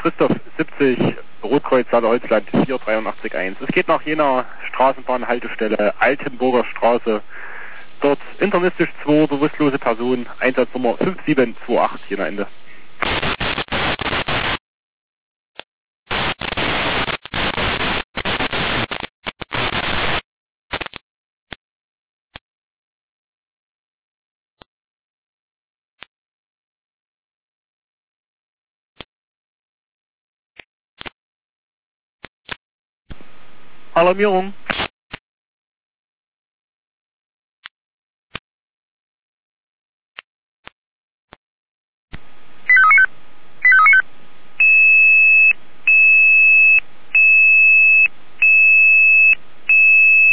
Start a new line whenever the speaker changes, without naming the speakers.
Christoph 70, Rotkreuz, Saale-Holzland 4881. Es geht nach jener Straßenbahnhaltestelle Altenburger Straße. Dort internistisch 2, bewusstlose Person, Einsatznummer 5728, jener Ende. Alarmierung.